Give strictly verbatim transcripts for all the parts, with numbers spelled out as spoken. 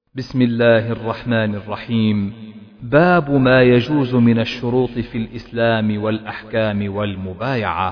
بسم الله الرحمن الرحيم. باب ما يجوز من الشروط في الإسلام والأحكام والمبايعة.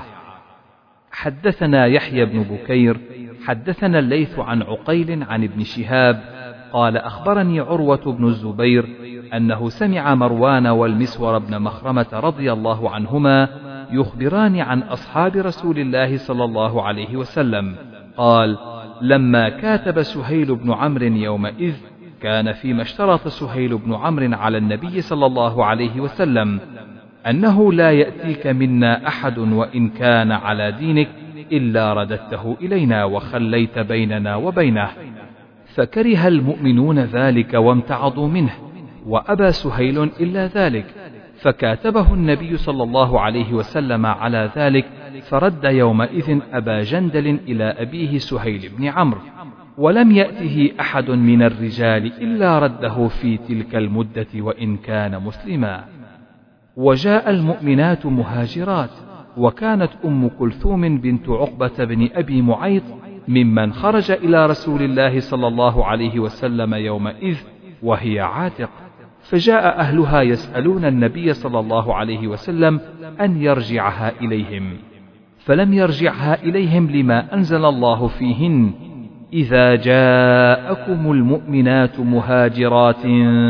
حدثنا يحيى بن بكير حدثنا الليث عن عقيل عن ابن شهاب قال أخبرني عروة بن الزبير أنه سمع مروان والمسور بن مخرمة رضي الله عنهما يخبران عن أصحاب رسول الله صلى الله عليه وسلم قال: لما كاتب سهيل بن عمرو يومئذ كان فيما اشترط سهيل بن عمرو على النبي صلى الله عليه وسلم أنه لا يأتيك منا أحد وإن كان على دينك إلا رددته إلينا وخليت بيننا وبينه، فكره المؤمنون ذلك وامتعضوا منه، وأبى سهيل إلا ذلك، فكاتبه النبي صلى الله عليه وسلم على ذلك، فرد يومئذ أبا جندل إلى أبيه سهيل بن عمرو، ولم يأته أحد من الرجال إلا رده في تلك المدة وإن كان مسلما. وجاء المؤمنات مهاجرات، وكانت أم كلثوم بنت عقبة بن أبي معيط ممن خرج إلى رسول الله صلى الله عليه وسلم يومئذ وهي عاتق، فجاء أهلها يسألون النبي صلى الله عليه وسلم أن يرجعها إليهم، فلم يرجعها إليهم لما أنزل الله فيهن: إذا جاءكم المؤمنات مهاجرات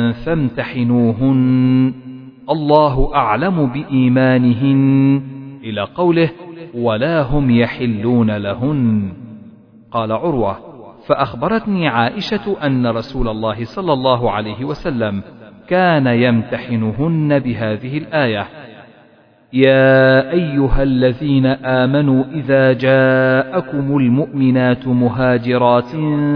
فامتحنوهن الله أعلم بإيمانهن، إلى قوله: ولا هم يحلون لهن. قال عروة: فأخبرتني عائشة أن رسول الله صلى الله عليه وسلم كان يمتحنهن بهذه الآية: يا أيها الذين آمنوا إذا جاءكم المؤمنات مهاجرات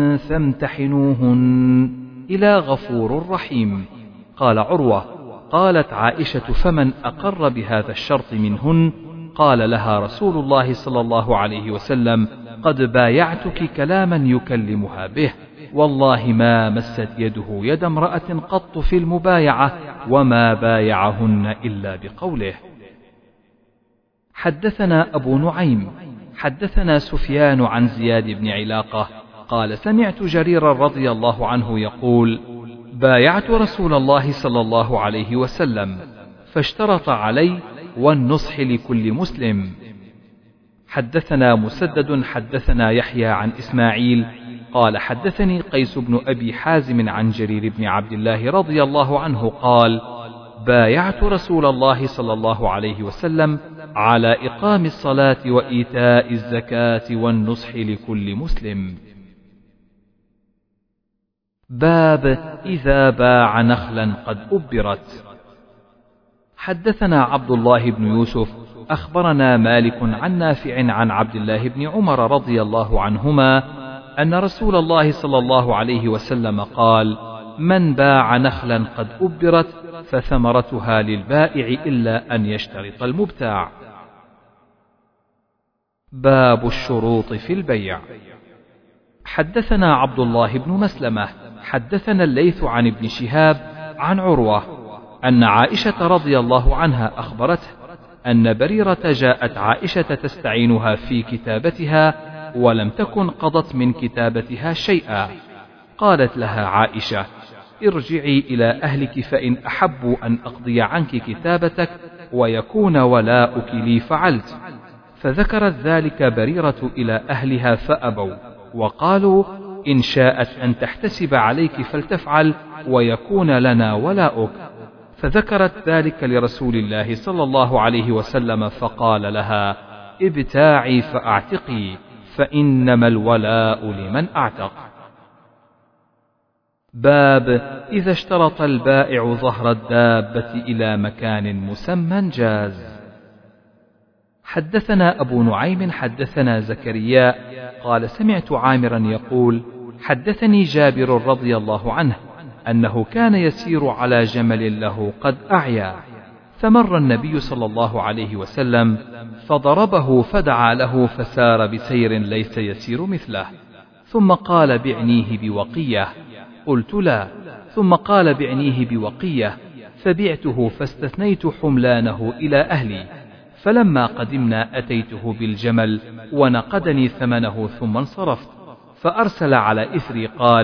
فامتحنوهن، إلى غفور رحيم. قال عروة: قالت عائشة: فمن أقر بهذا الشرط منهن؟ قال لها رسول الله صلى الله عليه وسلم: قد بايعتك كلاما يكلمها به، والله ما مست يده يد امرأة قط في المبايعة، وما بايعهن إلا بقوله. حدثنا أبو نعيم حدثنا سفيان عن زياد بن علاقة قال: سمعت جريرا رضي الله عنه يقول: بايعت رسول الله صلى الله عليه وسلم، فاشترط علي والنصح لكل مسلم. حدثنا مسدد حدثنا يحيى عن إسماعيل قال: حدثني قيس بن أبي حازم عن جرير بن عبد الله رضي الله عنه قال: بايعت رسول الله صلى الله عليه وسلم على إقام الصلاة وإيتاء الزكاة والنصح لكل مسلم. باب إذا باع نخلا قد أبرت. حدثنا عبد الله بن يوسف أخبرنا مالك عن نافع عن عبد الله بن عمر رضي الله عنهما أن رسول الله صلى الله عليه وسلم قال: من باع نخلا قد أبرت فثمرتها للبائع إلا أن يشترط المبتاع. باب الشروط في البيع. حدثنا عبد الله بن مسلمة حدثنا الليث عن ابن شهاب عن عروة أن عائشة رضي الله عنها أخبرته أن بريرة جاءت عائشة تستعينها في كتابتها ولم تكن قضت من كتابتها شيئا، قالت لها عائشة: ارجعي إلى أهلك فإن أحبوا أن أقضي عنك كتابتك ويكون ولاؤك لي فعلت. فذكرت ذلك بريرة إلى أهلها فأبوا، وقالوا: إن شاءت أن تحتسب عليك فلتفعل ويكون لنا ولاؤك. فذكرت ذلك لرسول الله صلى الله عليه وسلم فقال لها: ابتاعي فأعتقي، فإنما الولاء لمن أعتق. باب إذا اشترط البائع ظهر الدابة إلى مكان مسمى جاز. حدثنا أبو نعيم حدثنا زكريا قال: سمعت عامرا يقول: حدثني جابر رضي الله عنه أنه كان يسير على جمل له قد أعيا، فمر النبي صلى الله عليه وسلم فضربه فدعا له فسار بسير ليس يسير مثله، ثم قال: بعنيه بوقية. قلت: لا. ثم قال: بعنيه بوقية، فبعته فاستثنيت حملانه إلى أهلي، فلما قدمنا أتيته بالجمل ونقدني ثمنه ثم انصرفت، فأرسل على إثري قال: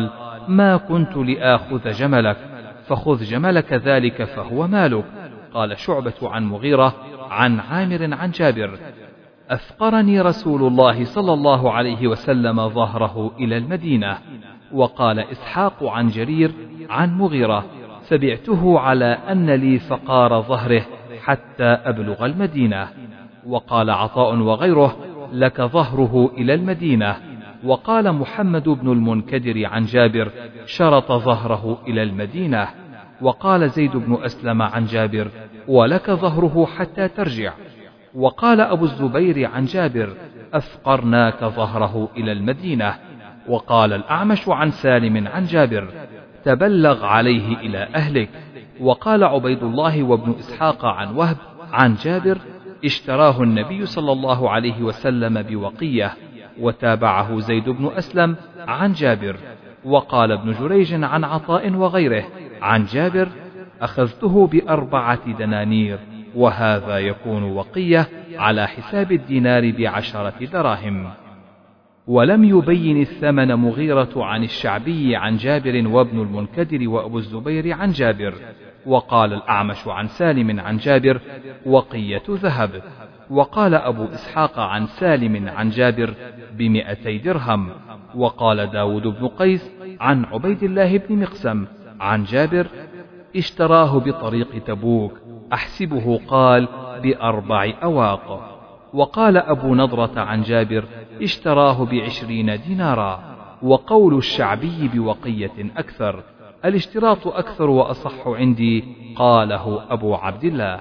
ما كنت لآخذ جملك، فخذ جملك ذلك فهو مالك. قال شعبة عن مغيرة عن عامر عن جابر: أفقرني رسول الله صلى الله عليه وسلم ظهره إلى المدينة. وقال إسحاق عن جرير عن مغيرة: فبعته على أن لي فقار ظهره حتى أبلغ المدينة. وقال عطاء وغيره: لك ظهره إلى المدينة. وقال محمد بن المنكدر عن جابر: شرط ظهره إلى المدينة. وقال زيد بن أسلم عن جابر: ولك ظهره حتى ترجع. وقال أبو الزبير عن جابر: أفقرناك ظهره إلى المدينة. وقال الأعمش عن سالم عن جابر: تبلغ عليه إلى أهلك. وقال عبيد الله وابن إسحاق عن وهب عن جابر: اشتراه النبي صلى الله عليه وسلم بوقية. وتابعه زيد بن أسلم عن جابر. وقال ابن جريج عن عطاء وغيره عن جابر: أخذته بأربعة دنانير، وهذا يكون وقية على حساب الدينار بعشرة دراهم. ولم يبين الثمن مغيرة عن الشعبي عن جابر وابن المنكدر وأبو الزبير عن جابر. وقال الأعمش عن سالم عن جابر: وقية ذهب. وقال أبو إسحاق عن سالم عن جابر: بمئتي درهم. وقال داود بن قيس عن عبيد الله بن مقسم عن جابر: اشتراه بطريق تبوك، أحسبه قال بأربع أواق. وقال أبو نضرة عن جابر: اشتراه بعشرين دينارا. وقول الشعبي بوقية أكثر. الاشتراط أكثر وأصح عندي، قاله أبو عبد الله.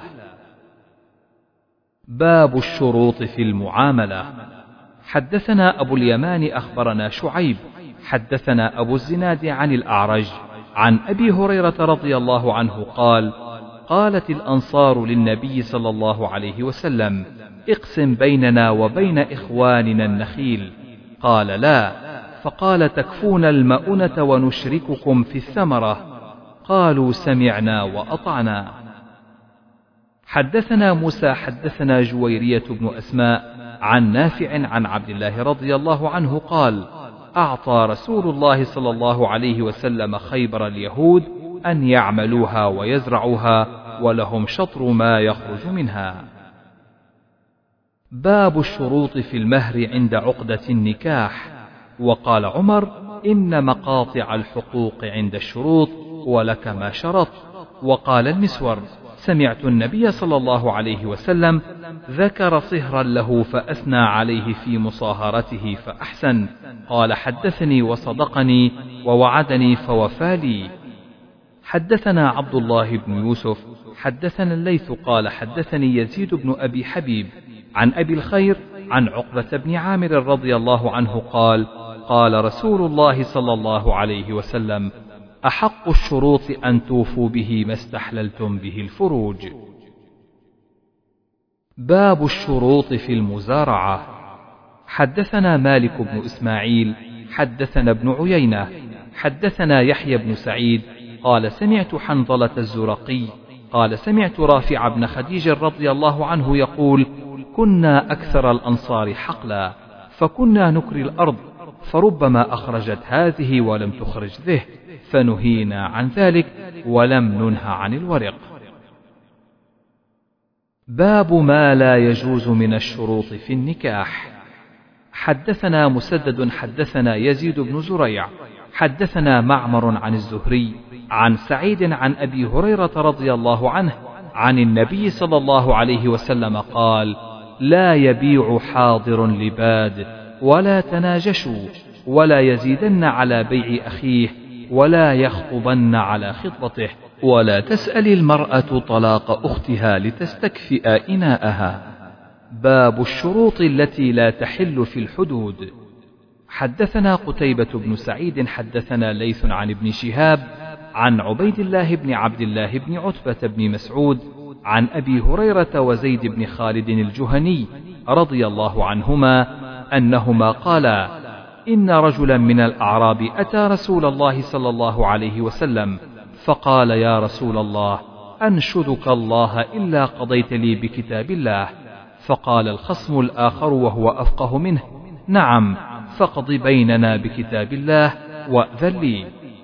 باب الشروط في المعاملة. حدثنا أبو اليمان أخبرنا شعيب حدثنا أبو الزناد عن الأعرج عن أبي هريرة رضي الله عنه قال: قالت الأنصار للنبي صلى الله عليه وسلم: اقسم بيننا وبين إخواننا النخيل. قال: لا. فقال: تكفون المؤنة ونشرككم في الثمرة. قالوا: سمعنا وأطعنا. حدثنا موسى حدثنا جويرية بن أسماء عن نافع عن عبد الله رضي الله عنه قال: أعطى رسول الله صلى الله عليه وسلم خيبر اليهود أن يعملوها ويزرعوها، ولهم شطر ما يخرج منها. باب الشروط في المهر عند عقدة النكاح. وقال عمر: إن مقاطع الحقوق عند الشروط، ولك ما شرط. وقال المسور: سمعت النبي صلى الله عليه وسلم ذكر صهرا له فأثنى عليه في مصاهرته فأحسن. قال: حدثني وصدقني ووعدني فوفى لي. حدثنا عبد الله بن يوسف حدثنا الليث قال: حدثني يزيد بن أبي حبيب عن أبي الخير عن عقبة بن عامر رضي الله عنه قال: قال رسول الله صلى الله عليه وسلم: أحق الشروط أن توفوا به ما استحللتم به الفروج. باب الشروط في المزارعة. حدثنا مالك بن إسماعيل حدثنا ابن عيينة حدثنا يحيى بن سعيد قال: سمعت حنظلة الزرقي قال: سمعت رافع بن خديج رضي الله عنه يقول: كنا أكثر الأنصار حقلا، فكنا نكري الأرض، فربما أخرجت هذه ولم تخرج ذه، فنهينا عن ذلك ولم ننه عن الورق. باب ما لا يجوز من الشروط في النكاح. حدثنا مسدد حدثنا يزيد بن زريع حدثنا معمر عن الزهري عن سعيد عن أبي هريرة رضي الله عنه عن النبي صلى الله عليه وسلم قال: لا يبيع حاضر لباد، ولا تناجشوا، ولا يزيدن على بيع أخيه، ولا يخطبن على خطبته، ولا تسأل المرأة طلاق أختها لتستكفئ إناءها. باب الشروط التي لا تحل في الحدود. حدثنا قتيبة بن سعيد حدثنا ليث عن ابن شهاب عن عبيد الله بن عبد الله بن عتبة بن مسعود عن أبي هريرة وزيد بن خالد الجهني رضي الله عنهما أنهما قالا: إن رجلا من الأعراب أتى رسول الله صلى الله عليه وسلم فقال: يا رسول الله، أنشدك الله إلا قضيت لي بكتاب الله. فقال الخصم الآخر وهو أفقه منه: نعم، فاقض بيننا بكتاب الله وأذن لي.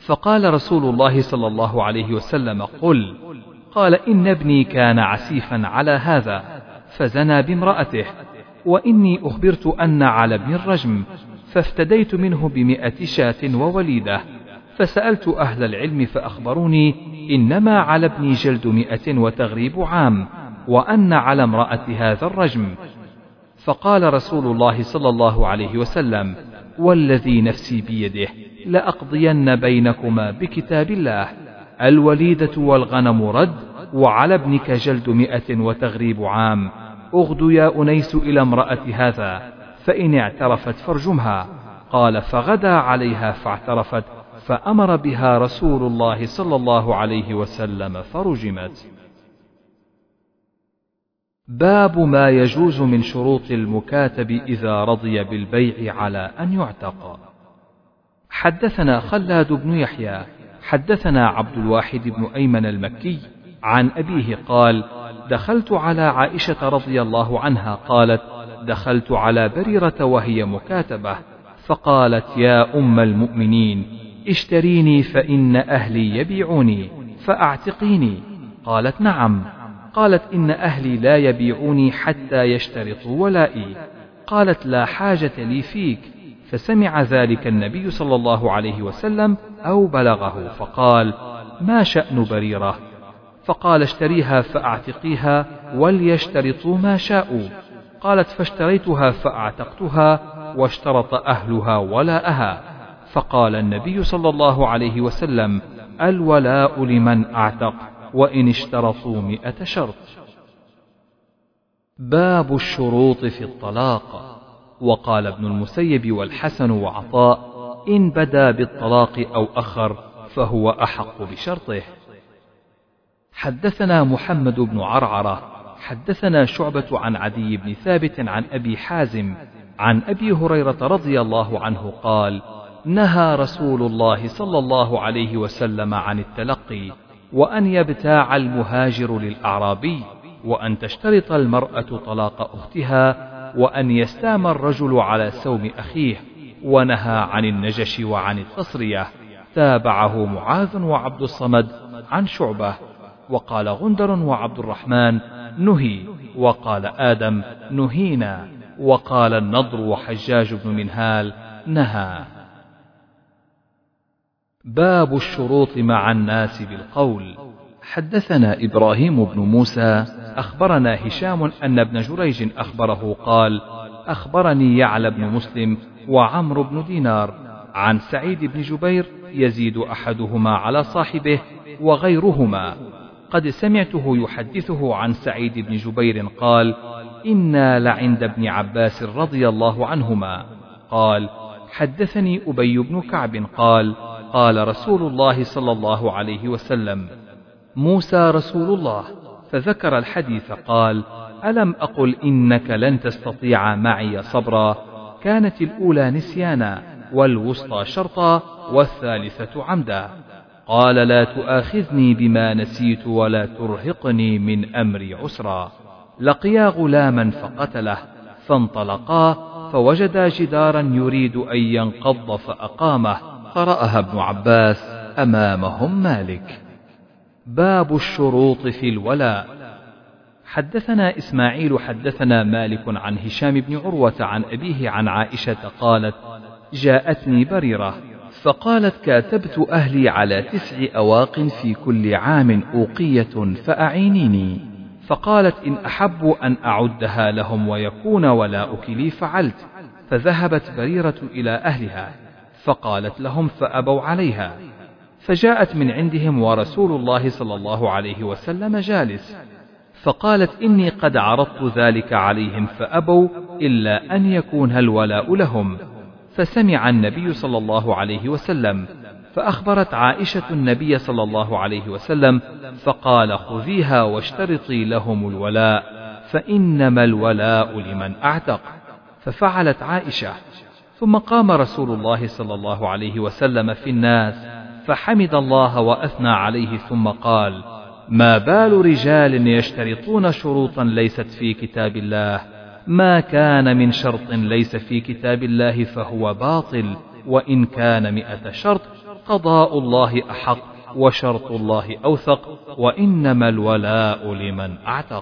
فقال رسول الله صلى الله عليه وسلم: قل. قال: إن ابني كان عسيفا على هذا فزنى بامرأته، وإني أخبرت أن على ابن الرجم، فافتديت منه بمئة شاة ووليدة، فسألت أهل العلم فأخبروني إنما على ابني جلد مئة وتغريب عام، وأن على امرأة هذا الرجم. فقال رسول الله صلى الله عليه وسلم: والذي نفسي بيده لأقضين بينكما بكتاب الله، الوليدة والغنم رد، وعلى ابنك جلد مئة وتغريب عام. أغد يا أنيس إلى امرأة هذا، فإن اعترفت فارجمها. قال: فغدا عليها فاعترفت، فأمر بها رسول الله صلى الله عليه وسلم فرجمت. باب ما يجوز من شروط المكاتب إذا رضي بالبيع على أن يعتق. حدثنا خلاد بن يحيى حدثنا عبد الواحد بن أيمن المكي عن أبيه قال: دخلت على عائشة رضي الله عنها قالت: دخلت على بريرة وهي مكاتبة، فقالت: يا أم المؤمنين، اشتريني فإن أهلي يبيعوني فأعتقيني. قالت: نعم. قالت: إن أهلي لا يبيعوني حتى يشترطوا ولائي. قالت: لا حاجة لي فيك. فسمع ذلك النبي صلى الله عليه وسلم أو بلغه، فقال: ما شأن بريرة؟ فقال: اشتريها فأعتقيها وليشترطوا ما شاءوا. قالت: فاشتريتها فأعتقتها، واشترط أهلها ولاءها. فقال النبي صلى الله عليه وسلم: الولاء لمن أعتق، وإن اشترطوا مئة شرط. باب الشروط في الطلاق. وقال ابن المسيب والحسن وعطاء: إن بدا بالطلاق أو أخر فهو أحق بشرطه. حدثنا محمد بن عرعرة حدثنا شعبة عن عدي بن ثابت عن أبي حازم عن أبي هريرة رضي الله عنه قال: نهى رسول الله صلى الله عليه وسلم عن التلقي، وأن يبتاع المهاجر للأعرابي، وأن تشترط المرأة طلاق أختها، وأن يستام الرجل على سوم أخيه، ونهى عن النجش وعن التصرية. تابعه معاذ وعبد الصمد عن شعبة. وقال غندر وعبد الرحمن: نهي. وقال آدم: نهينا. وقال النضر وحجاج بن منهال: نهى. باب الشروط مع الناس بالقول. حدثنا إبراهيم بن موسى أخبرنا هشام أن ابن جريج أخبره قال: أخبرني يعلى بن مسلم وعمرو بن دينار عن سعيد بن جبير يزيد أحدهما على صاحبه وغيرهما، قد سمعته يحدثه عن سعيد بن جبير قال: إنا لعند ابن عباس رضي الله عنهما. قال: حدثني أبي بن كعب قال: قال رسول الله صلى الله عليه وسلم: موسى رسول الله. فذكر الحديث قال: ألم أقل إنك لن تستطيع معي صبرا؟ كانت الأولى نسيانا، والوسطى شرطا، والثالثة عمدا. قال: لا تؤاخذني بما نسيت ولا ترهقني من أمري عسرا. لقيا غلاما فقتله، فانطلقا فوجدا جدارا يريد أن ينقض فأقامه، قرأها ابن عباس أمامهم مالك. باب الشروط في الولاء. حدثنا إسماعيل حدثنا مالك عن هشام بن عروة عن أبيه عن عائشة قالت: جاءتني بريرة فقالت: كاتبت أهلي على تسع أواق في كل عام أوقية فأعينيني. فقالت: إن أحب أن أعدها لهم ويكون ولاؤك لي فعلت. فذهبت بريرة إلى أهلها فقالت لهم فأبوا عليها، فجاءت من عندهم ورسول الله صلى الله عليه وسلم جالس، فقالت: إني قد عرضت ذلك عليهم فأبوا إلا أن يكون الولاء لهم. فسمع النبي صلى الله عليه وسلم، فأخبرت عائشة النبي صلى الله عليه وسلم، فقال: خذيها واشترطي لهم الولاء، فإنما الولاء لمن أعتق. ففعلت عائشة. ثم قام رسول الله صلى الله عليه وسلم في الناس فحمد الله وأثنى عليه، ثم قال: ما بال رجال يشترطون شروطا ليست في كتاب الله؟ ما كان من شرط ليس في كتاب الله فهو باطل، وإن كان مئة شرط قضاء الله أحق وشرط الله أوثق، وإنما الولاء لمن أعتق.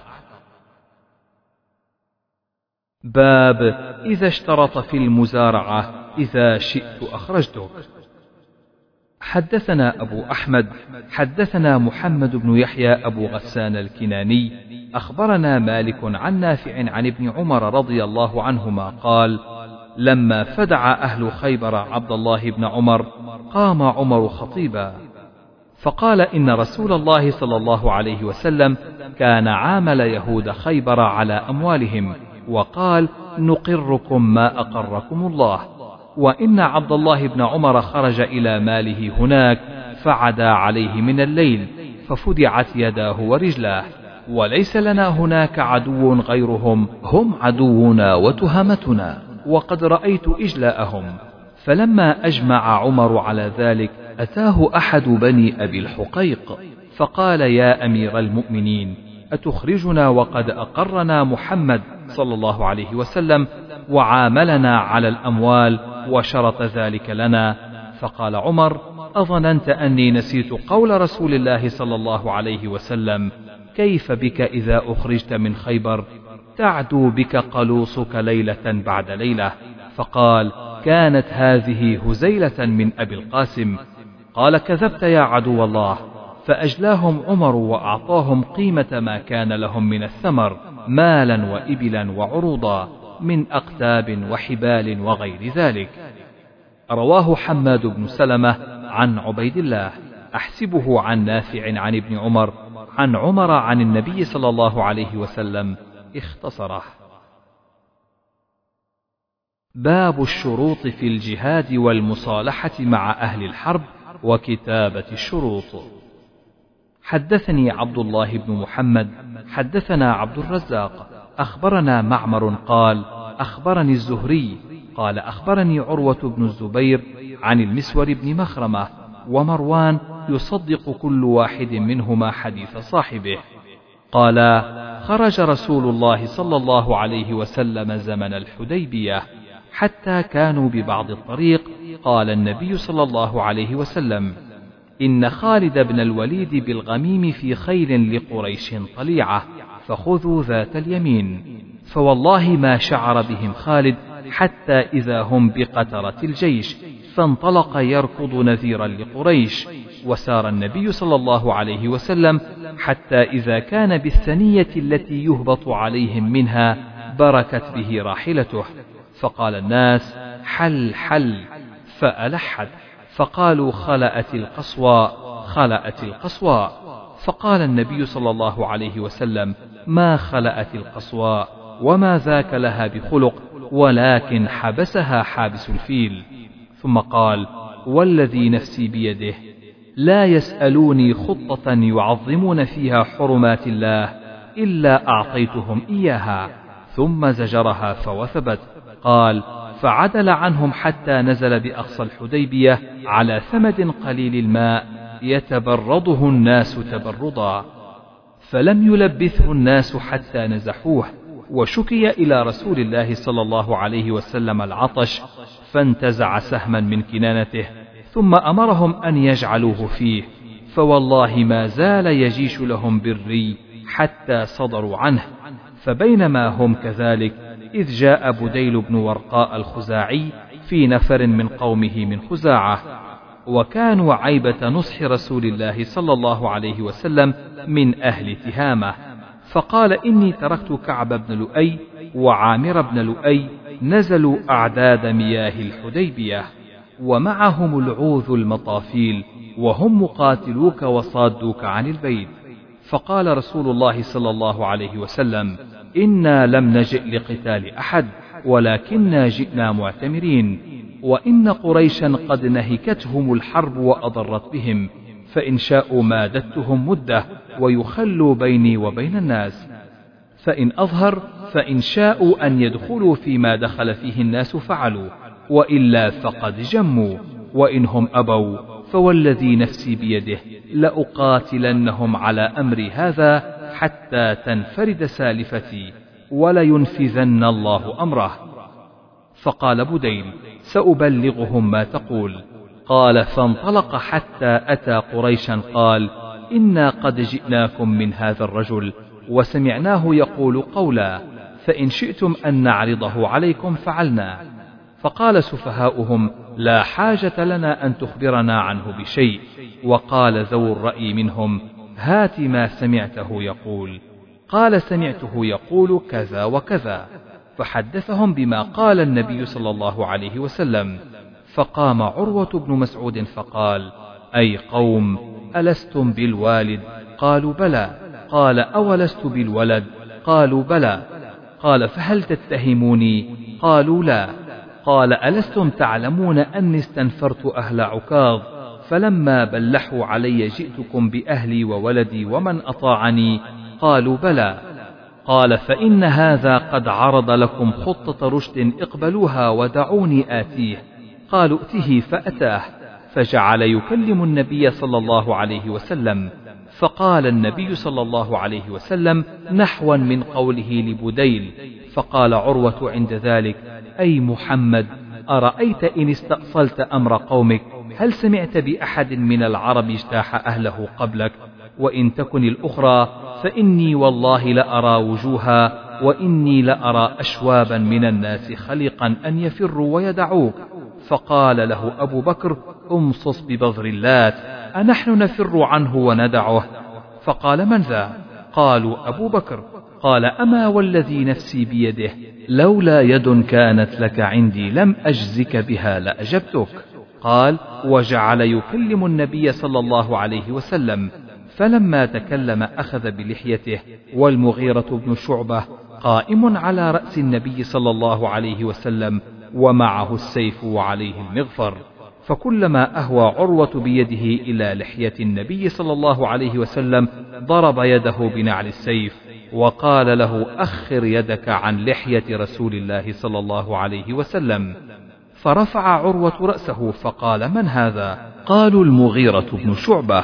باب إذا اشترط في المزارعة إذا شئت أخرجتك. حدثنا أبو أحمد حدثنا محمد بن يحيى أبو غسان الكناني أخبرنا مالك عن نافع عن ابن عمر رضي الله عنهما قال: لما فدع أهل خيبر عبد الله بن عمر قام عمر خطيبا فقال: إن رسول الله صلى الله عليه وسلم كان عامل يهود خيبر على أموالهم، وقال: نقركم ما أقركم الله، وإن عبد الله بن عمر خرج إلى ماله هناك فعدا عليه من الليل ففدعت يداه ورجلاه، وليس لنا هناك عدو غيرهم، هم عدونا وتهمتنا، وقد رأيت إجلاءهم. فلما أجمع عمر على ذلك أتاه أحد بني أبي الحقيق فقال: يا أمير المؤمنين، أتخرجنا وقد أقرنا محمد صلى الله عليه وسلم وعاملنا على الأموال وشرط ذلك لنا؟ فقال عمر: أظننت أني نسيت قول رسول الله صلى الله عليه وسلم: كيف بك إذا أخرجت من خيبر تعدو بك قلوصك ليلة بعد ليلة؟ فقال: كانت هذه هزيلة من أبي القاسم. قال: كذبت يا عدو الله. فأجلاهم عمر وأعطاهم قيمة ما كان لهم من الثمر مالا وإبلا وعروضا من أقتاب وحبال وغير ذلك. رواه حماد بن سلمة عن عبيد الله أحسبه عن نافع عن ابن عمر عن عمر عن النبي صلى الله عليه وسلم اختصره. باب الشروط في الجهاد والمصالحة مع أهل الحرب وكتابة الشروط. حدثني عبد الله بن محمد حدثنا عبد الرزاق أخبرنا معمر قال: أخبرني الزهري قال: أخبرني عروة بن الزبير عن المسور بن مخرمة ومروان يصدق كل واحد منهما حديث صاحبه. قال: خرج رسول الله صلى الله عليه وسلم زمن الحديبية حتى كانوا ببعض الطريق، قال النبي صلى الله عليه وسلم: إن خالد بن الوليد بالغميم في خيل لقريش طليعة، فخذوا ذات اليمين. فوالله ما شعر بهم خالد حتى إذا هم بقترة الجيش، فانطلق يركض نذيرا لقريش. وسار النبي صلى الله عليه وسلم حتى إذا كان بالثنية التي يهبط عليهم منها بركت به راحلته، فقال الناس: حل حل، فألحت، فقالوا: خلأت القصوى خلأت القصوى. فقال النبي صلى الله عليه وسلم: ما خلأت القصوى، وما ذاك لها بخلق، ولكن حبسها حابس الفيل. ثم قال: والذي نفسي بيده لا يسألوني خطة يعظمون فيها حرمات الله إلا أعطيتهم إياها. ثم زجرها فوثبت. قال: فعدل عنهم حتى نزل بأقصى الحديبية على ثمد قليل الماء يتبرضه الناس تبرضا، فلم يلبثه الناس حتى نزحوه، وشكي إلى رسول الله صلى الله عليه وسلم العطش، فانتزع سهما من كنانته ثم أمرهم أن يجعلوه فيه، فوالله ما زال يجيش لهم بالري حتى صدروا عنه. فبينما هم كذلك إذ جاء بديل بن ورقاء الخزاعي في نفر من قومه من خزاعة، وكانوا عيبة نصح رسول الله صلى الله عليه وسلم من أهل تهامة، فقال: إني تركت كعب بن لؤي وعامر بن لؤي نزلوا أعداد مياه الحديبية، ومعهم العوذ المطافيل، وهم مقاتلوك وصادوك عن البيت. فقال رسول الله صلى الله عليه وسلم: إنا لم نجئ لقتال أحد، ولكننا جئنا معتمرين، وإن قريشا قد نهكتهم الحرب وأضرت بهم، فإن شاءوا مادتهم مدة ويخلوا بيني وبين الناس، فإن أظهر فإن شاءوا أن يدخلوا فيما دخل فيه الناس فعلوا، وإلا فقد جموا، وإنهم أبوا فوالذي نفسي بيده لأقاتلنهم على أمري هذا حتى تنفرد سالفتي، ولينفذن الله أمره. فقال بديل: سأبلغهم ما تقول. قال فانطلق حتى أتى قريشا قال إنا قد جئناكم من هذا الرجل وسمعناه يقول قولا فإن شئتم أن نعرضه عليكم فعلنا. فقال سفهاؤهم لا حاجة لنا أن تخبرنا عنه بشيء. وقال ذو الرأي منهم هات ما سمعته يقول. قال سمعته يقول كذا وكذا، فحدثهم بما قال النبي صلى الله عليه وسلم. فقام عروة بن مسعود فقال أي قوم ألستم بالوالد؟ قالوا بلى. قال أولست بالولد؟ قالوا بلى. قال فهل تتهموني؟ قالوا لا. قال ألستم تعلمون أني استنفرت أهل عكاظ فلما بلحوا علي جئتكم بأهلي وولدي ومن أطاعني؟ قالوا بلى. قال فإن هذا قد عرض لكم خطة رشد اقبلوها ودعوني آتيه. قالوا ائته فأتاه فجعل يكلم النبي صلى الله عليه وسلم. فقال النبي صلى الله عليه وسلم نحوا من قوله لبديل. فقال عروة عند ذلك أي محمد أرأيت إن استأصلت أمر قومك هل سمعت بأحد من العرب اجتاح أهله قبلك؟ وإن تكن الأخرى فإني والله لأرى وجوها وإني لأرى أشوابا من الناس خلقا أن يفروا ويدعوك. فقال له أبو بكر امصص ببذر اللات أنحن نفر عنه وندعه؟ فقال من ذا؟ قالوا أبو بكر. قال أما والذي نفسي بيده لولا يد كانت لك عندي لم أجزك بها لأجبتك. قال وجعل يكلم النبي صلى الله عليه وسلم. فلما تكلم أخذ بلحيته والمغيرة بن شعبة قائم على رأس النبي صلى الله عليه وسلم ومعه السيف وعليه المغفر. فكلما أهوى عروة بيده إلى لحية النبي صلى الله عليه وسلم ضرب يده بنعل السيف وقال له أخر يدك عن لحية رسول الله صلى الله عليه وسلم. فرفع عروة رأسه فقال من هذا؟ قالوا المغيرة بن شعبة.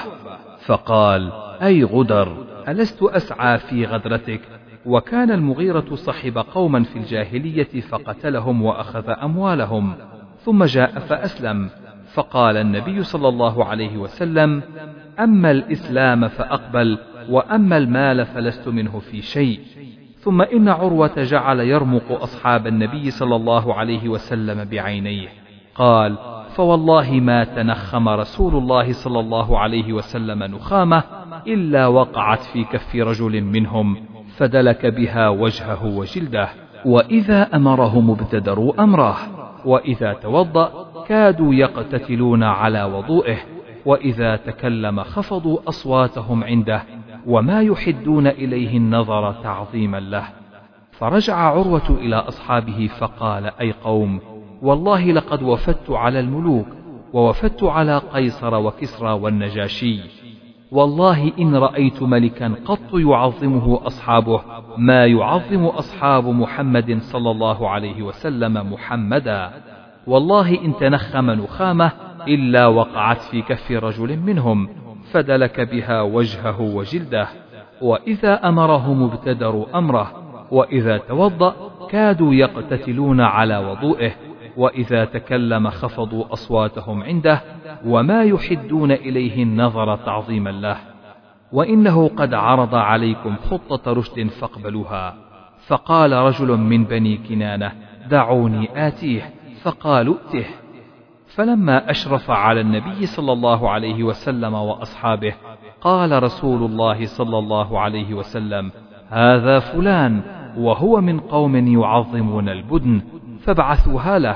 فقال أي غدر ألست أسعى في غدرتك؟ وكان المغيرة صحب قوما في الجاهلية فقتلهم وأخذ أموالهم ثم جاء فأسلم. فقال النبي صلى الله عليه وسلم أما الإسلام فأقبل وأما المال فلست منه في شيء. ثم إن عروة جعل يرمق أصحاب النبي صلى الله عليه وسلم بعينيه. قال فوالله ما تنخم رسول الله صلى الله عليه وسلم نخامة إلا وقعت في كف رجل منهم فدلك بها وجهه وجلده. وإذا أمرهم ابتدروا أمره وإذا توضأ كادوا يقتتلون على وضوئه وإذا تكلم خفضوا أصواتهم عنده وما يحدون إليه النظر تعظيما له. فرجع عروة إلى أصحابه فقال أي قوم والله لقد وفدت على الملوك ووفدت على قيصر وكسرى والنجاشي والله إن رأيت ملكا قط يعظمه أصحابه ما يعظم أصحاب محمد صلى الله عليه وسلم محمدا. والله إن تنخم نخامة إلا وقعت في كف رجل منهم فدلك بها وجهه وجلده. وإذا أمرهم ابتدروا أمره وإذا توضأ كادوا يقتتلون على وضوئه وإذا تكلم خفضوا أصواتهم عنده وما يحدون إليه النظر تعظيما له. وإنه قد عرض عليكم خطة رشد فاقبلوها. فقال رجل من بني كنانة دعوني آتيه. فقالوا ائته. فلما أشرف على النبي صلى الله عليه وسلم وأصحابه قال رسول الله صلى الله عليه وسلم هذا فلان وهو من قوم يعظمون البدن فابعثوها له.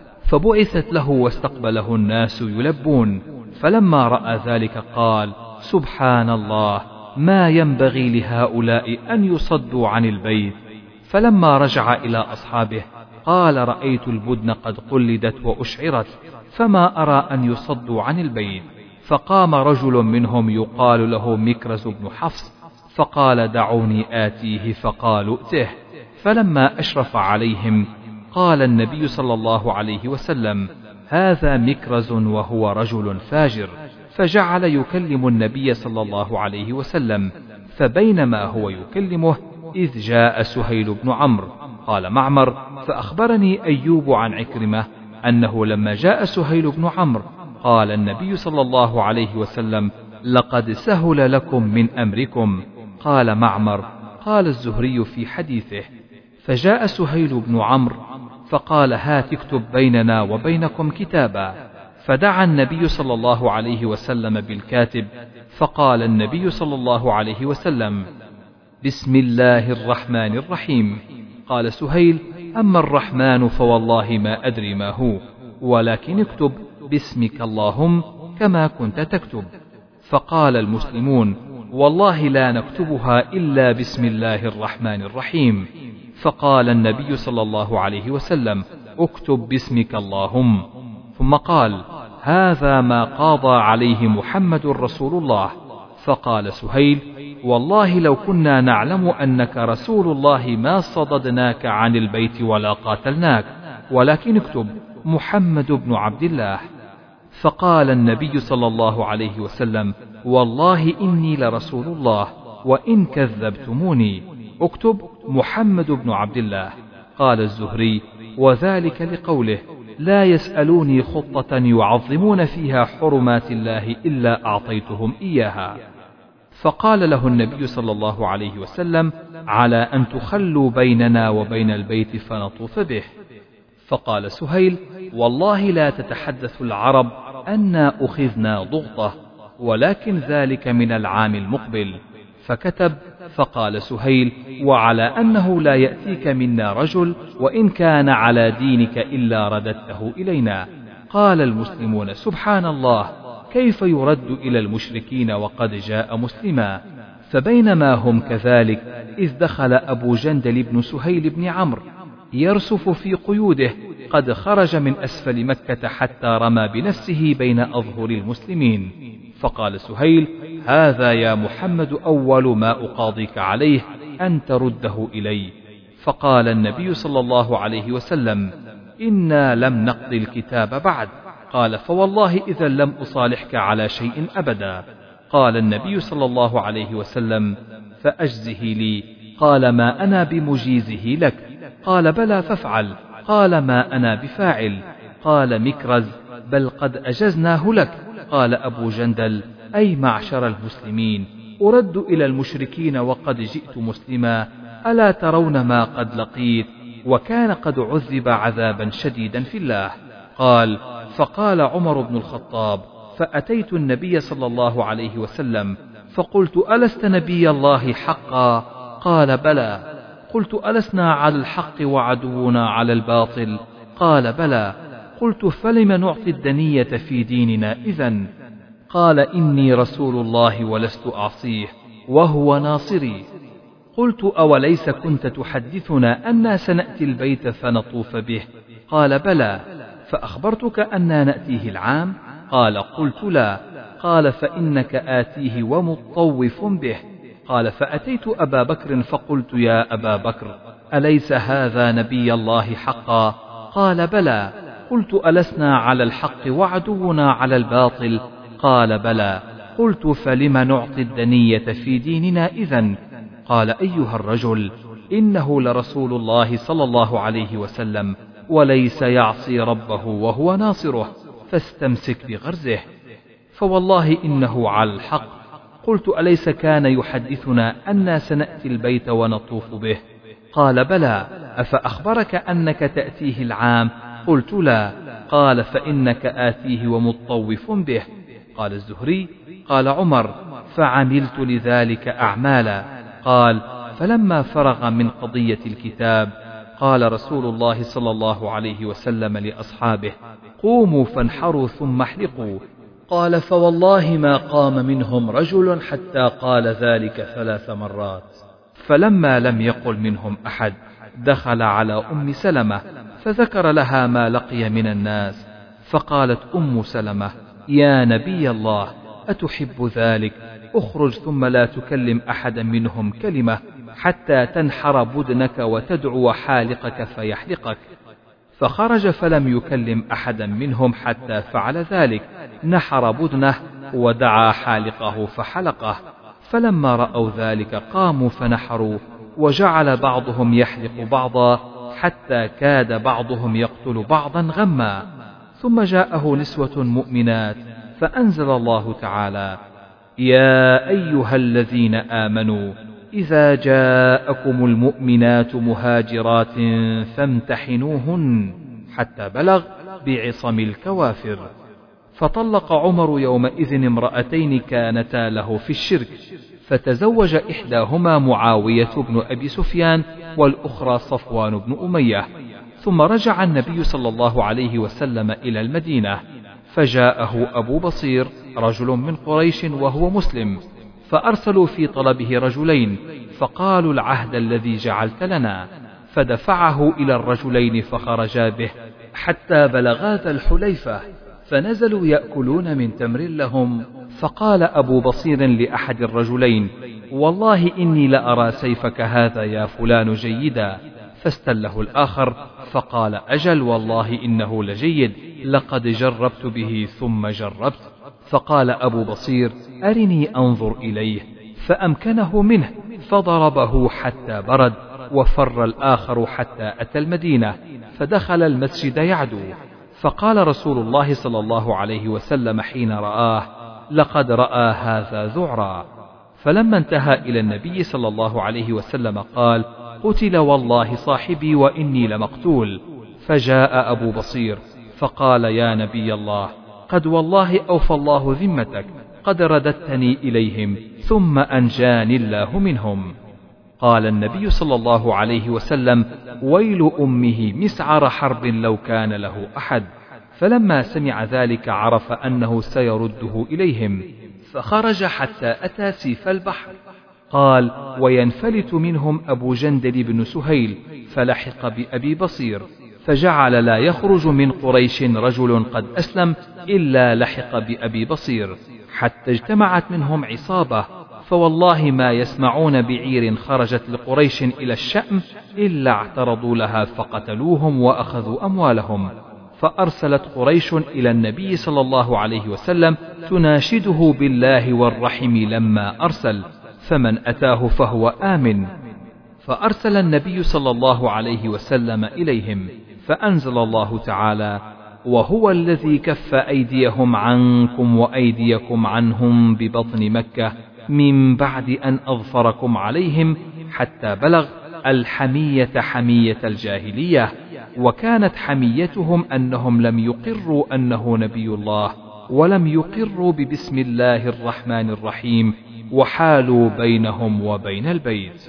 فبعثت له واستقبله الناس يلبون. فلما رأى ذلك قال سبحان الله ما ينبغي لهؤلاء أن يصدوا عن البيت. فلما رجع إلى أصحابه قال رأيت البدن قد قلدت وأشعرت فما أرى أن يصدوا عن البيت. فقام رجل منهم يقال له مكرز بن حفص فقال دعوني آتيه. فقالوا ائته. فلما أشرف عليهم قال النبي صلى الله عليه وسلم هذا مكرز وهو رجل فاجر. فجعل يكلم النبي صلى الله عليه وسلم. فبينما هو يكلمه إذ جاء سهيل بن عمرو. قال معمر فأخبرني أيوب عن عكرمة أنه لما جاء سهيل بن عمرو قال النبي صلى الله عليه وسلم: لقد سهل لكم من أمركم. قال معمر: قال الزهري في حديثه: فجاء سهيل بن عمرو فقال: هات اكتب بيننا وبينكم كتابا. فدعا النبي صلى الله عليه وسلم بالكاتب، فقال النبي صلى الله عليه وسلم: بسم الله الرحمن الرحيم. قال سهيل: أما الرحمن فوالله ما أدري ما هو، ولكن اكتب باسمك اللهم كما كنت تكتب. فقال المسلمون: والله لا نكتبها إلا بسم الله الرحمن الرحيم. فقال النبي صلى الله عليه وسلم: اكتب باسمك اللهم. ثم قال: هذا ما قاضى عليه محمد رسول الله. فقال سهيل: والله لو كنا نعلم أنك رسول الله ما صددناك عن البيت ولا قاتلناك، ولكن اكتب محمد بن عبد الله. فقال النبي صلى الله عليه وسلم: والله إني لرسول الله، وإن كذبتموني اكتب محمد بن عبد الله. قال الزهري: وذلك لقوله: لا يسألوني خطة يعظمون فيها حرمات الله إلا أعطيتهم إياها. فقال له النبي صلى الله عليه وسلم: على أن تخلوا بيننا وبين البيت فنطوف به. فقال سهيل: والله لا تتحدث العرب أنا أخذنا ضغطة، ولكن ذلك من العام المقبل. فكتب. فقال سهيل: وعلى أنه لا يأتيك منا رجل، وإن كان على دينك إلا رددته إلينا. قال المسلمون: سبحان الله، كيف يرد إلى المشركين وقد جاء مسلما؟ فبينما هم كذلك إذ دخل أبو جندل بن سهيل بن عمرو يرسف في قيوده، قد خرج من أسفل مكة حتى رمى بنفسه بين أظهر المسلمين. فقال سهيل: هذا يا محمد أول ما أقاضيك عليه أن ترده إلي. فقال النبي صلى الله عليه وسلم: إنا لم نقض الكتاب بعد. قال: فوالله إذا لم أصالحك على شيء أبدا. قال النبي صلى الله عليه وسلم: فأجزه لي. قال: ما أنا بمجيزه لك. قال: بلى فافعل. قال: ما أنا بفاعل. قال مكرز: بل قد أجزناه لك. قال أبو جندل: أي معشر المسلمين، أرد إلى المشركين وقد جئت مسلما، ألا ترون ما قد لقيت؟ وكان قد عذب عذابا شديدا في الله. قال: فقال عمر بن الخطاب: فأتيت النبي صلى الله عليه وسلم فقلت: ألست نبي الله حقا؟ قال: بلى. قلت: ألسنا على الحق وعدونا على الباطل؟ قال: بلى. قلت: فلم نعطي الدنية في ديننا إذن؟ قال: إني رسول الله ولست أعصيه، وهو ناصري. قلت: أوليس كنت تحدثنا أنا سنأتي البيت فنطوف به؟ قال: بلى. فأخبرتك أنا نأتيه العام؟ قال: قلت: لا. قال: فإنك آتيه ومطوف به. قال: فأتيت أبا بكر فقلت: يا أبا بكر، أليس هذا نبي الله حقا؟ قال: بلى. قلت: ألسنا على الحق وعدونا على الباطل؟ قال: بلى. قلت: فلم نعطي الدنية في ديننا إذن؟ قال: أيها الرجل، إنه لرسول الله صلى الله عليه وسلم، وليس يعصي ربه وهو ناصره، فاستمسك بغرزه، فوالله إنه على الحق. قلت: أليس كان يحدثنا أنا سنأتي البيت ونطوف به؟ قال: بلى. أفأخبرك أنك تأتيه العام؟ قلت: لا. قال: فإنك آتيه ومطوف به. قال الزهري: قال عمر: فعملت لذلك أعمالا. قال: فلما فرغ من قضية الكتاب قال رسول الله صلى الله عليه وسلم لأصحابه: قوموا فانحروا ثم احلقوا. قال: فوالله ما قام منهم رجل حتى قال ذلك ثلاث مرات. فلما لم يقل منهم أحد دخل على أم سلمة فذكر لها ما لقي من الناس، فقالت أم سلمة: يا نبي الله، أتحب ذلك؟ اخرج ثم لا تكلم أحدا منهم كلمة حتى تنحر بدنك وتدعو حالقك فيحلقك. فخرج فلم يكلم أحدا منهم حتى فعل ذلك، نحر بدنه ودعا حالقه فحلقه. فلما رأوا ذلك قاموا فنحروا، وجعل بعضهم يحلق بعضا حتى كاد بعضهم يقتل بعضا غما. ثم جاءه نسوة مؤمنات فأنزل الله تعالى: يا أيها الذين آمنوا إذا جاءكم المؤمنات مهاجرات فامتحنوهن حتى بلغ بعصم الكوافر. فطلق عمر يومئذ امرأتين كانتا له في الشرك، فتزوج إحداهما معاوية بن أبي سفيان والأخرى صفوان بن أمية. ثم رجع النبي صلى الله عليه وسلم إلى المدينة، فجاءه أبو بصير رجل من قريش وهو مسلم، فأرسلوا في طلبه رجلين، فقالوا: العهد الذي جعلت لنا. فدفعه إلى الرجلين فخرجا به حتى بلغا ذا الحليفة، فنزلوا يأكلون من تمر لهم. فقال أبو بصير لأحد الرجلين: والله إني لأرى سيفك هذا يا فلان جيدا. فاستله الآخر فقال: أجل والله إنه لجيد، لقد جربت به ثم جربت. فقال أبو بصير: أرني أنظر إليه. فأمكنه منه فضربه حتى برد، وفر الآخر حتى أتى المدينة، فدخل المسجد يعدو. فقال رسول الله صلى الله عليه وسلم حين رآه: لقد رأى هذا ذعرا. فلما انتهى إلى النبي صلى الله عليه وسلم قال: قتل والله صاحبي وإني لمقتول. فجاء أبو بصير فقال: يا نبي الله، قد والله أوفى الله ذمتك، قد رددتني إليهم ثم أنجاني الله منهم. قال النبي صلى الله عليه وسلم: ويل أمه مسعر حرب لو كان له أحد. فلما سمع ذلك عرف أنه سيرده إليهم، فخرج حتى أتى سيف البحر. قال: وينفلت منهم أبو جندل بن سهيل، فلحق بأبي بصير، فجعل لا يخرج من قريش رجل قد أسلم إلا لحق بأبي بصير، حتى اجتمعت منهم عصابة، فوالله ما يسمعون بعير خرجت لقريش إلى الشأم إلا اعترضوا لها فقتلوهم وأخذوا أموالهم. فأرسلت قريش إلى النبي صلى الله عليه وسلم تناشده بالله والرحم لما أرسل، فمن أتاه فهو آمن. فأرسل النبي صلى الله عليه وسلم إليهم، فأنزل الله تعالى: وهو الذي كف أيديهم عنكم وأيديكم عنهم ببطن مكة من بعد أن أظفركم عليهم حتى بلغ الحمية حمية الجاهلية. وكانت حميتهم أنهم لم يقروا أنه نبي الله، ولم يقروا ببسم الله الرحمن الرحيم، وحالوا بينهم وبين البيت.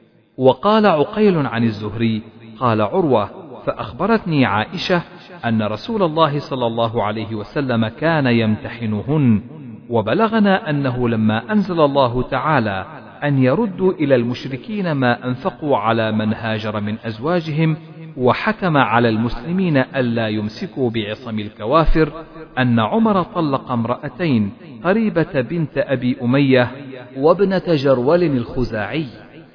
وقال عقيل عن الزهري قال عروة: فأخبرتني عائشة أن رسول الله صلى الله عليه وسلم كان يمتحنهن، وبلغنا أنه لما أنزل الله تعالى أن يردوا إلى المشركين ما أنفقوا على من هاجر من أزواجهم، وحكم على المسلمين ألا يمسكوا بعصم الكوافر، أن عمر طلق امرأتين، قريبة بنت أبي أمية وابنة جرول الخزاعي،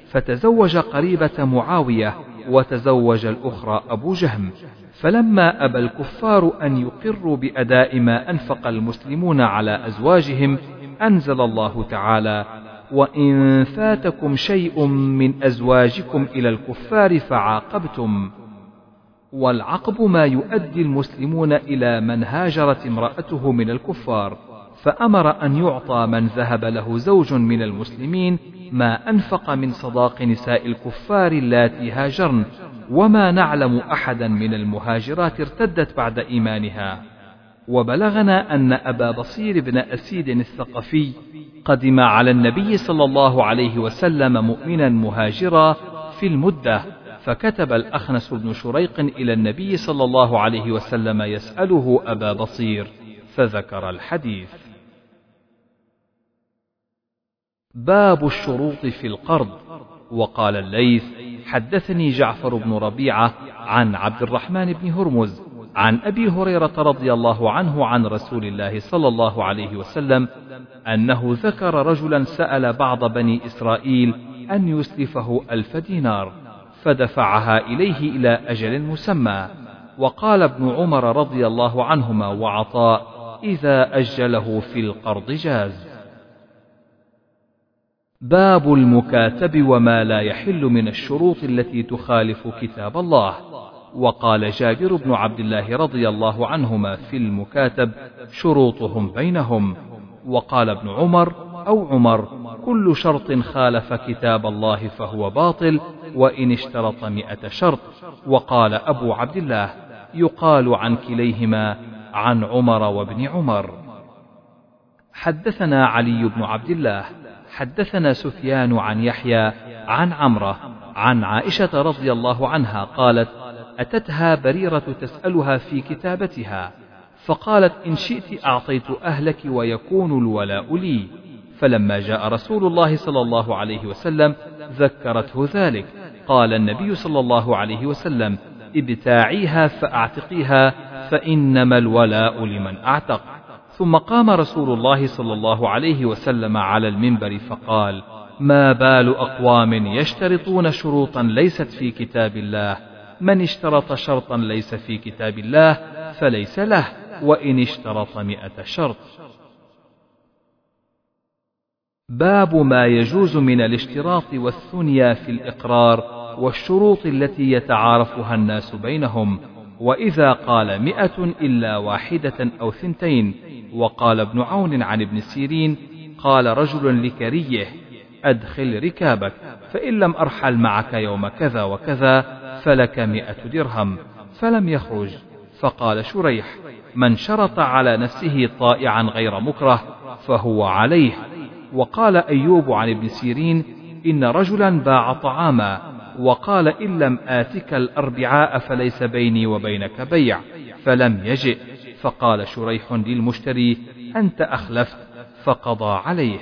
فتزوج قريبة معاوية، وتزوج الأخرى أبو جهم. فلما أبى الكفار أن يقروا بأداء ما أنفق المسلمون على أزواجهم، أنزل الله تعالى: وإن فاتكم شيء من أزواجكم إلى الكفار فعاقبتم. والعقب ما يؤدي المسلمون إلى من هاجرت امرأته من الكفار، فأمر أن يعطى من ذهب له زوج من المسلمين ما أنفق من صداق نساء الكفار اللاتي هاجرن، وما نعلم أحدا من المهاجرات ارتدت بعد إيمانها. وبلغنا أن أبا بصير بن أسيد الثقفي قدم على النبي صلى الله عليه وسلم مؤمنا مهاجرا في المدة، فكتب الأخنس بن شريق إلى النبي صلى الله عليه وسلم يسأله أبا بصير، فذكر الحديث. باب الشروط في القرض. وقال الليث: حدثني جعفر بن ربيعة عن عبد الرحمن بن هرمز عن أبي هريرة رضي الله عنه عن رسول الله صلى الله عليه وسلم أنه ذكر رجلا سأل بعض بني إسرائيل أن يسلفه ألف دينار، فدفعها إليه إلى أجل مسمى. وقال ابن عمر رضي الله عنهما وعطاء: إذا أجله في القرض جاز. باب المكاتب وما لا يحل من الشروط التي تخالف كتاب الله. وقال جابر بن عبد الله رضي الله عنهما في المكاتب: شروطهم بينهم. وقال ابن عمر أو عمر: كل شرط خالف كتاب الله فهو باطل وإن اشترط مئة شرط. وقال أبو عبد الله: يقال عن كليهما عن عمر وابن عمر. حدثنا علي بن عبد الله حدثنا سفيان عن يحيى عن عمرة عن عائشة رضي الله عنها قالت: أتتها بريرة تسألها في كتابتها، فقالت: إن شئت أعطيت أهلك ويكون الولاء لي. فلما جاء رسول الله صلى الله عليه وسلم ذكرته ذلك، قال النبي صلى الله عليه وسلم: ابتاعيها فأعتقيها فإنما الولاء لمن أعتق. ثم قام رسول الله صلى الله عليه وسلم على المنبر فقال: ما بال أقوام يشترطون شروطا ليست في كتاب الله، من اشترط شرطا ليس في كتاب الله فليس له، وإن اشترط مئة شرط. باب ما يجوز من الاشتراط والثنيا في الإقرار والشروط التي يتعارفها الناس بينهم، وإذا قال مئة إلا واحدة أو ثنتين. وقال ابن عون عن ابن سيرين: قال رجل لكريه: أدخل ركابك، فإن لم أرحل معك يوم كذا وكذا فلك مئة درهم، فلم يخرج. فقال شريح: من شرط على نفسه طائعا غير مكره فهو عليه. وقال أيوب عن ابن سيرين: إن رجلا باع طعاما وقال: إن لم آتك الأربعاء فليس بيني وبينك بيع، فلم يجئ. فقال شريح للمشتري: أنت أخلفت، فقضى عليه.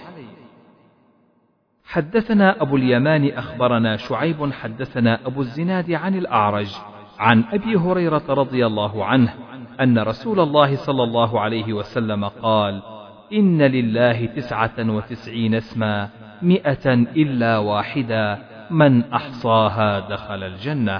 حدثنا أبو اليمان أخبرنا شعيب حدثنا أبو الزناد عن الأعرج عن أبي هريرة رضي الله عنه أن رسول الله صلى الله عليه وسلم قال: إن لله تسعة وتسعين اسما مئة إلا واحدا، من أحصاها دخل الجنة.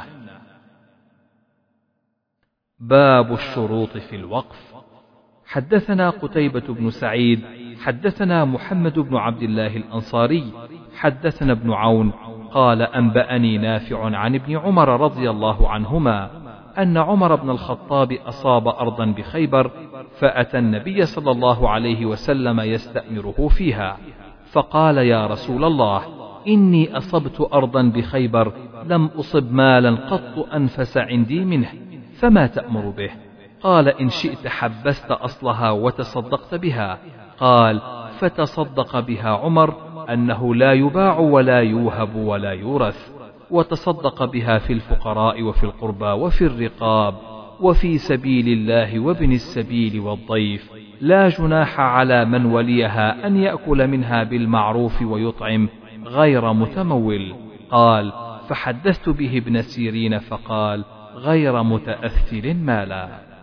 باب الشروط في الوقف. حدثنا قتيبة بن سعيد حدثنا محمد بن عبد الله الأنصاري حدثنا ابن عون قال: أنبأني نافع عن ابن عمر رضي الله عنهما أن عمر بن الخطاب أصاب أرضا بخيبر، فأتى النبي صلى الله عليه وسلم يستأمره فيها، فقال: يا رسول الله، إني أصبت أرضا بخيبر لم أصب مالا قط أنفس عندي منه، فما تأمر به؟ قال: إن شئت حبست أصلها وتصدقت بها. قال: فتصدق بها عمر أنه لا يباع ولا يوهب ولا يورث، وتصدق بها في الفقراء وفي القربى وفي الرقاب وفي سبيل الله وابن السبيل والضيف، لا جناح على من وليها أن يأكل منها بالمعروف ويطعم غير متمول. قال: فحدثت به ابن سيرين فقال: غير متأثل مالا.